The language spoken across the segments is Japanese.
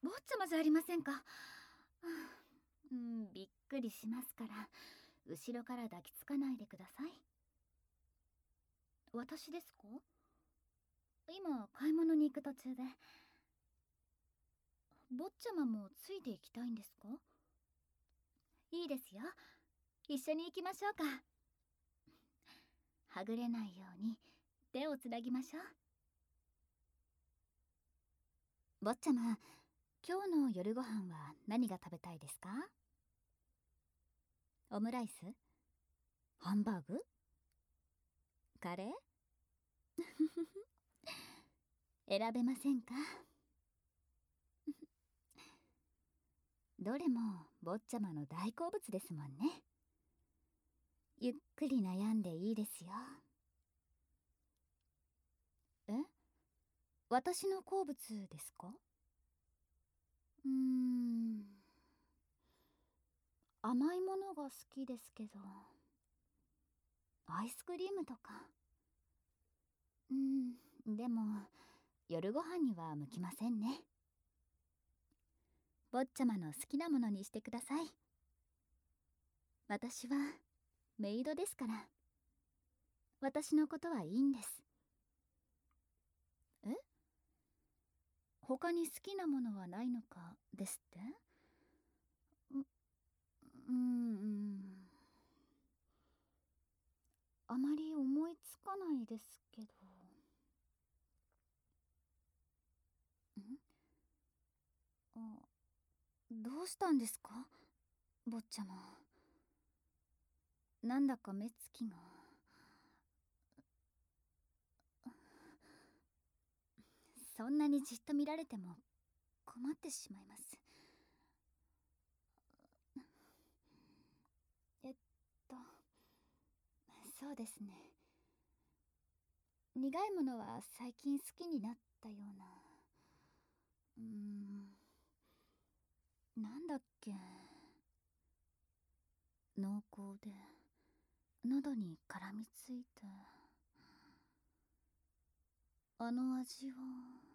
坊ちゃまじゃありませんか。びっくりしますから、後ろから抱きつかないでください。私ですか？今買い物に行く途中で。坊ちゃまもついて行きたいんですか？いいですよ、一緒に行きましょうか。はぐれないように手をつなぎましょう。坊ちゃま、今日の夜ご飯は何が食べたいですか？オムライス？ハンバーグ？カレー？選べませんか？どれも坊ちゃまの大好物ですもんね。ゆっくり悩んでいいですよ。え？私の好物ですか？甘いものが好きですけど、アイスクリームとか。でも夜ご飯には向きませんね。坊ちゃまの好きなものにしてください。私はメイドですから。私のことはいいんです。え？他に好きなものはないのかですって？うーんあまり思いつかないですけど。あ、どうしたんですか、坊ちゃま。なんだか目つきが。そんなにじっと見られても困ってしまいます。えっとそうですね、苦いものは最近好きになったような。なんだっけ、濃厚で喉に絡みついて、あの味は。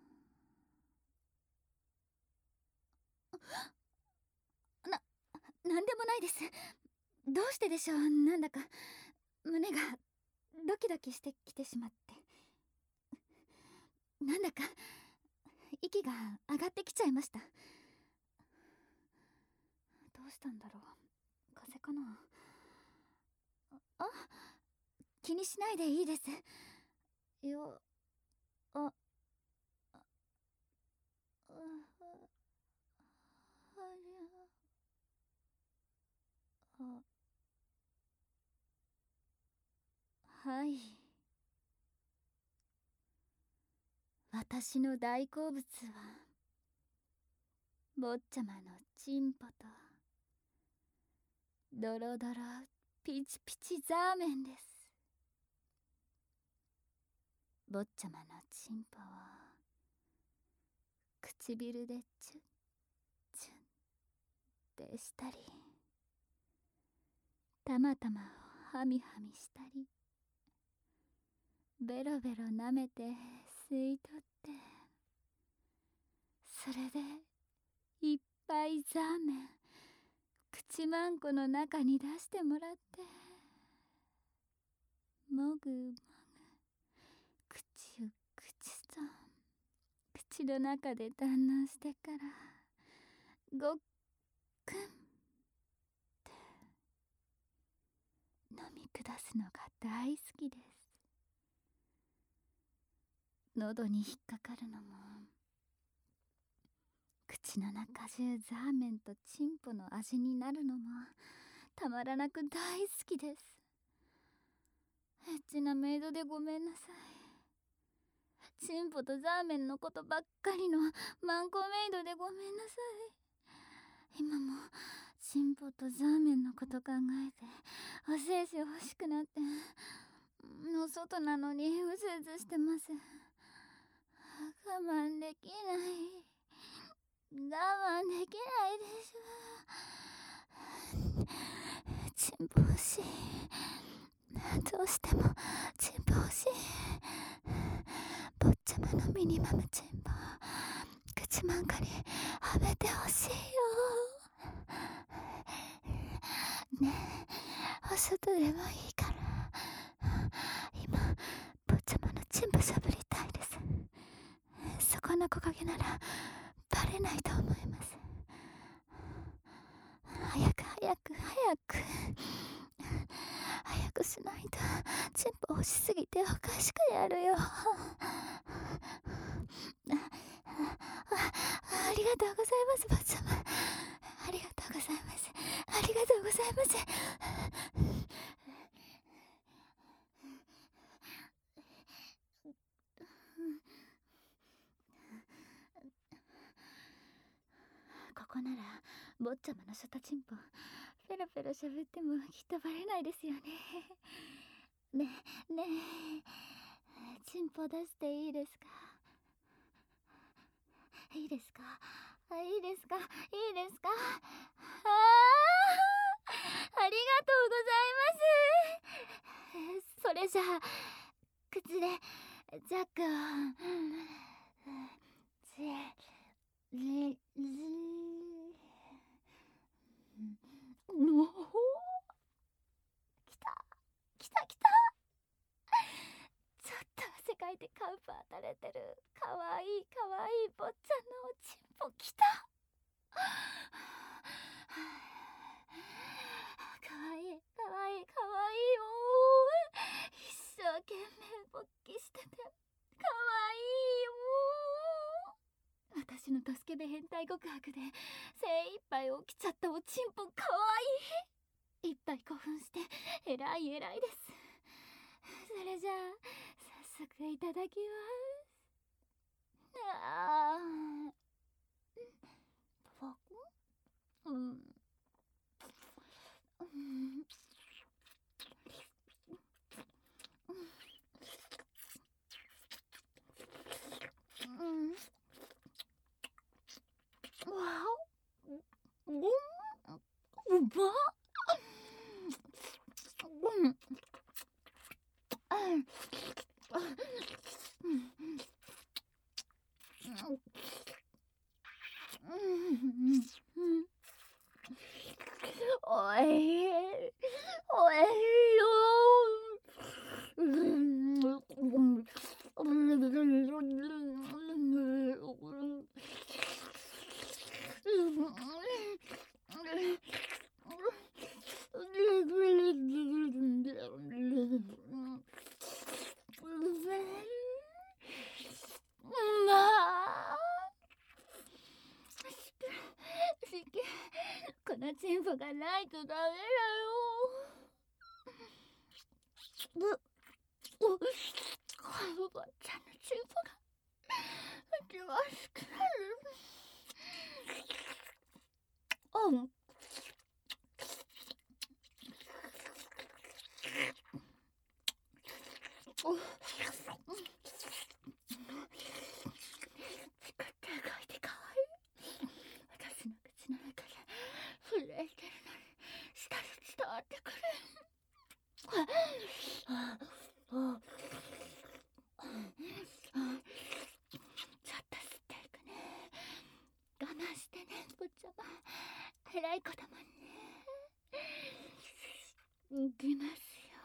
なんでもないです。どうしてでしょう。なんだか胸がドキドキしてきてしまって、なんだか息が上がってきちゃいました。どうしたんだろう、風邪かな。あ、気にしないでいいです。よ、あ、あ、はい。私の大好物は坊ちゃまのチンポとドロドロピチピチザーメンです。坊ちゃまのチンポを唇でチュッチュッってしたり、たまたまをハミハミしたり、ベロベロ舐めて吸い取って、それでいっぱいザーメン口まんこの中に出してもらって、もぐもぐ口を口と口の中で堪能してからごっくんって飲み下すのが大好きです。喉に引っかかるのも、口の中中ザーメンとチンポの味になるのもたまらなく大好きです。エッチなメイドでごめんなさい。チンポとザーメンのことばっかりのマンコメイドでごめんなさい。今もチンポとザーメンのこと考えてお精子欲しくなって、お外なのにうずうずしてます。我慢できない、我慢できないでしょ。チンポ欲しい、どうしてもチンポ欲しい。坊ちゃまのミニマムチンポ口まんかにはべもいいから今坊ちゃまのチンポしゃぶりたいです。そこの木陰ならバレないと思います。早くしないとチンポ押しすぎておかしくやるよ。ありがとうございます、坊ちゃま。ありがとうございます。ありがとうございます。ここなら坊ちゃまのショタチンポペロペロしゃべってもきっとバレないですよね。ねえ、チンポ出していいですか？いいですか？いいですか？いいですか？ありがとうございます。それじゃあ口でジャックをおお、来た。ちょっと汗かいてカウパー垂れてるかわいい坊ちゃんのおちんぽ来た。かわいい一生懸命勃起しててかわいいよ。私のドスケベ変態告白で精一杯起きちゃったおちんぽかわいい。いっぱい興奮してえらいです。それじゃあ早速いただきます。うまっ。おいしいよ。このチンポがないとダメだよ。おばちゃんのチンポが一番好きなの。作って動いてかわいい。私の口の中で震えてるのに舌で伝わってくる。ちょっと吸っていくね。我慢してね、坊ちゃま。偉い子だもんね。いきますよ。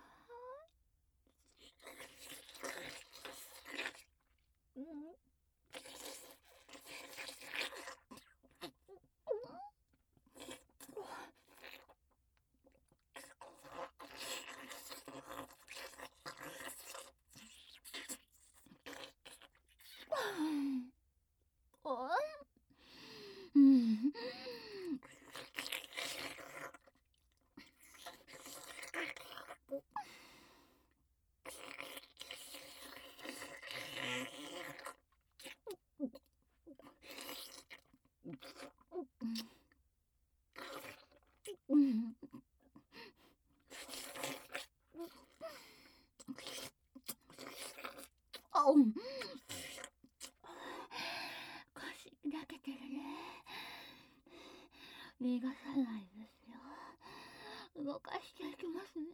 腰砕けてるね。逃がさないですよ。動かしていきますね。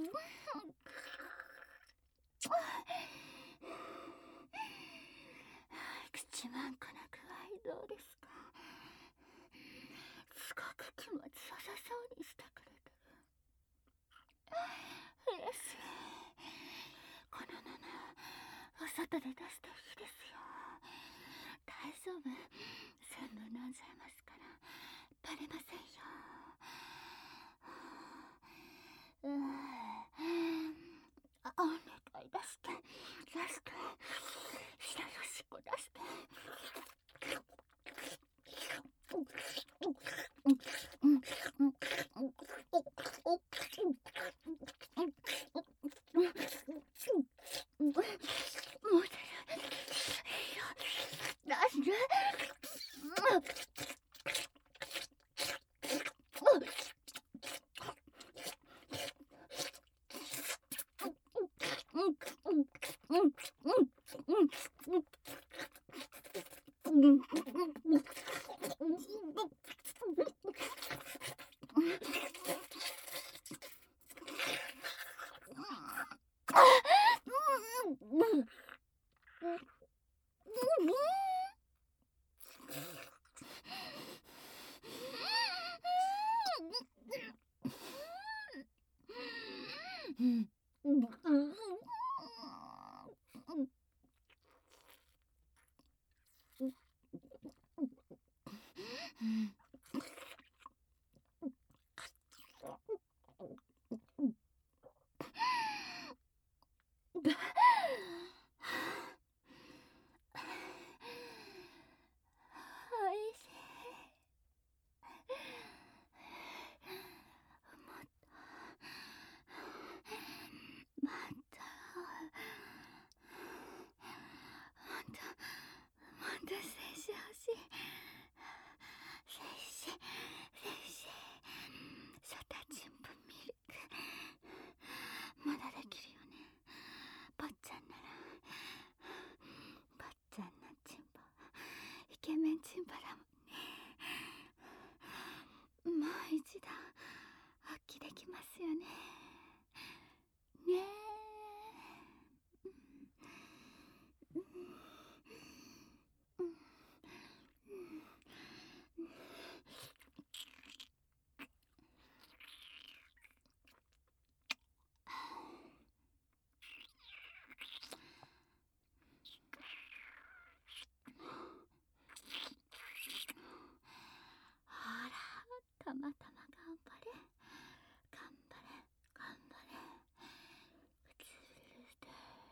口まんこな具合どうですか？すごく気持ちよさそうにしてくれてる。嬉しい。このままお外で出していいですよ。大丈夫、全部飲んじゃいますからバレませんよ。お願い出して出して、白よしこ出して。もう出して。まだできるよね。坊ちゃんなら。坊ちゃんのチンポイケメンチンポだもんね。もう一度発揮できますよね。ねえ。たまたま頑張れ頑張れ頑張れ。うつで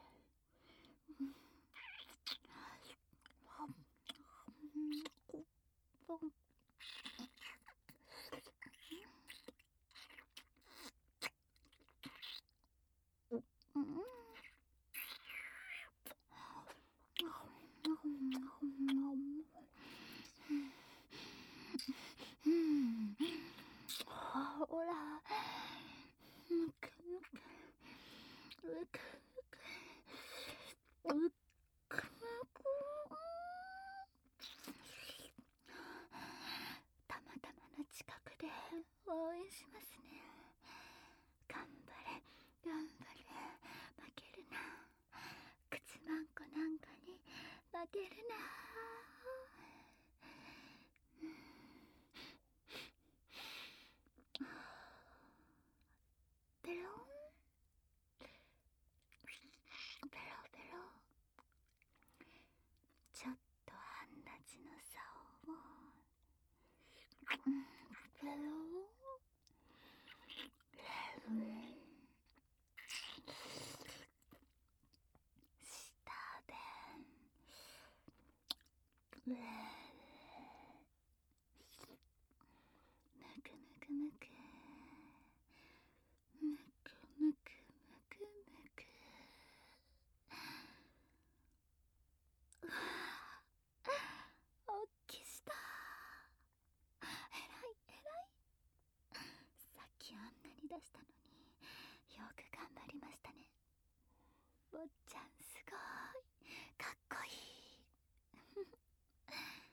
ほらむくむくむくむくむくたまたまの近くで応援しますね。頑張れ頑張れ、負けるな。口まんこなんかに負けるな。ペロンペロペロ、ちょっと半立ちの竿をペロ下でむくむくむくむくむくむくむく。おっきした。えらいえらい。さっきあんなに出したのによく頑張りましたね。坊ちゃんすごいかっこいい。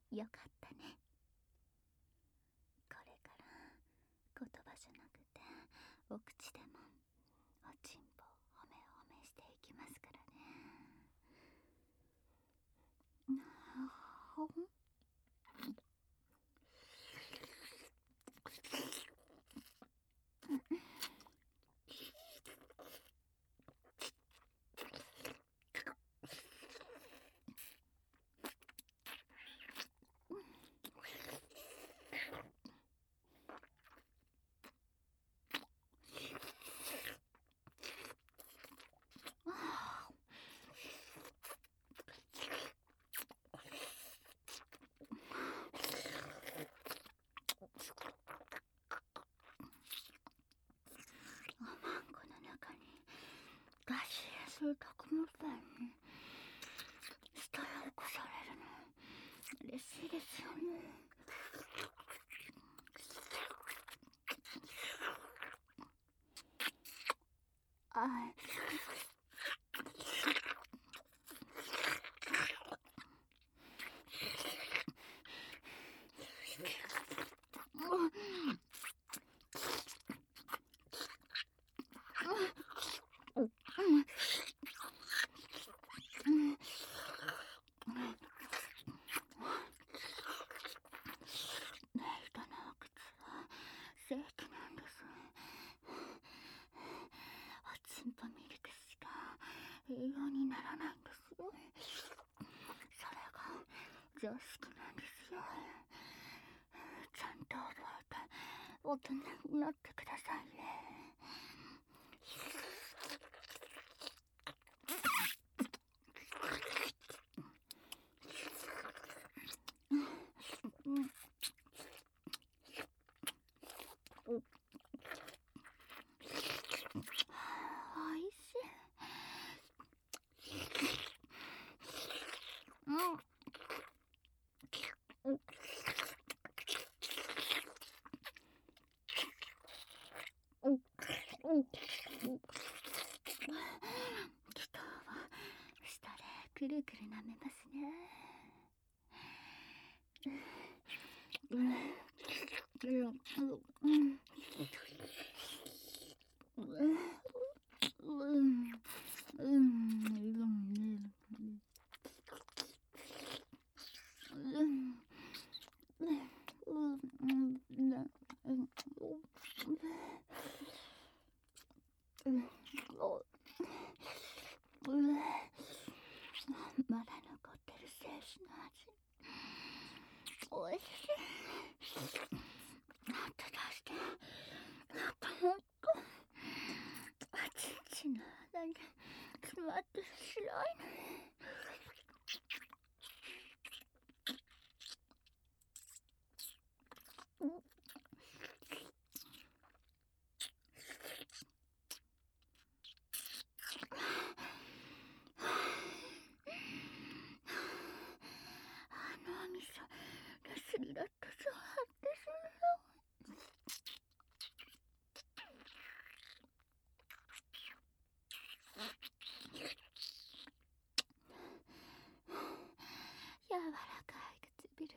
よかったね。これから言葉じゃなくてお口でもおちんぽを褒め褒めしていきますからね。おまんこの中にガシやするとこもったよね。したら起こされるの嬉しいですよね。あい。人のお口は正規なんです。おちんぽミルクしか栄養にならないんですよ。それが常識なんですよ。ちゃんと覚えて大人になってくださいね。おいしい。人は舌でくるくる舐めますね。まだ残ってる精子の味、おいしい。もっと出して、もっともっと。おちんちんの穴に詰まってる白いの。あのお味噌レスリだったそうですよ。柔らかい唇で、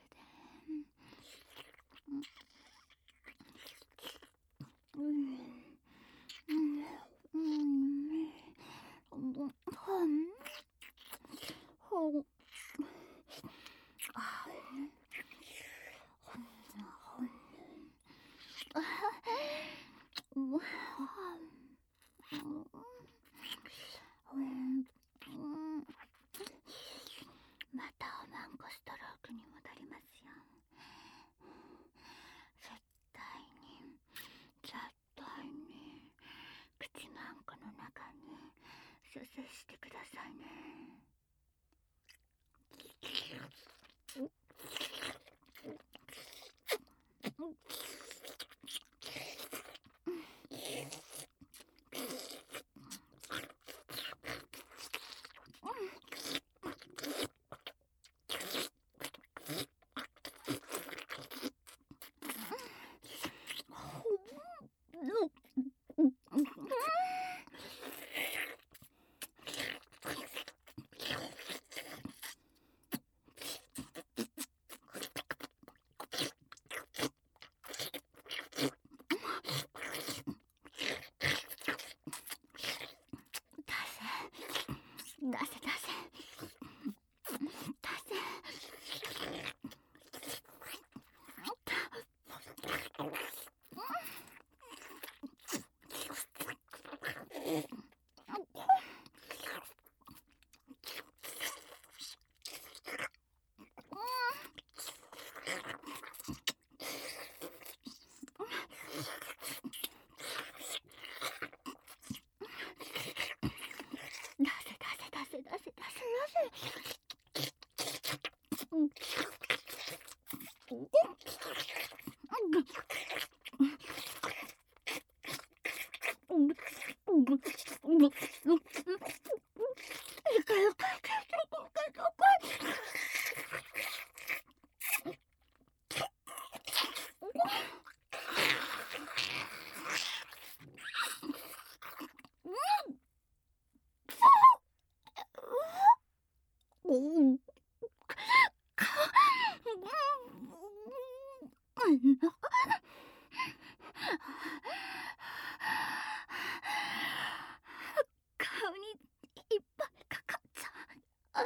顔にいっぱいかかっちゃう。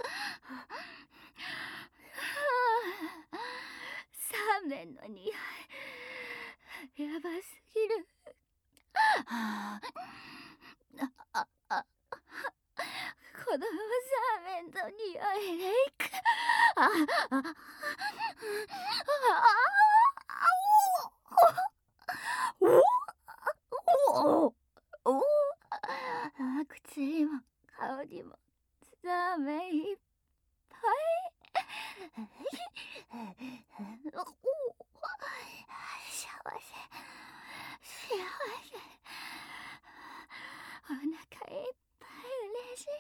サーメンの匂いやばすぎる。このままサーメンの匂いでいく。口にも顔にもサーメンいっぱい。幸せ幸せ。お腹いっぱい嬉しい。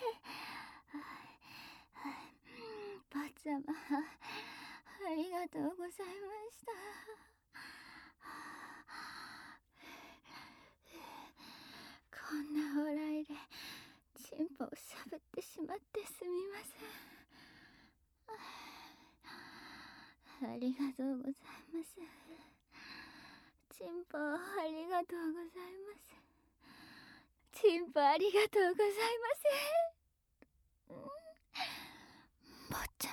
ばあちゃまありがとうございました。こんなおらいでチンポをしゃぶってしまってすみません。ありがとうございます。チンポありがとうございます。チンポありがとうございます。坊ちゃ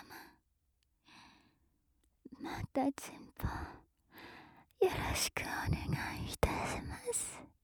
ま、またチンポよろしくお願いいたします。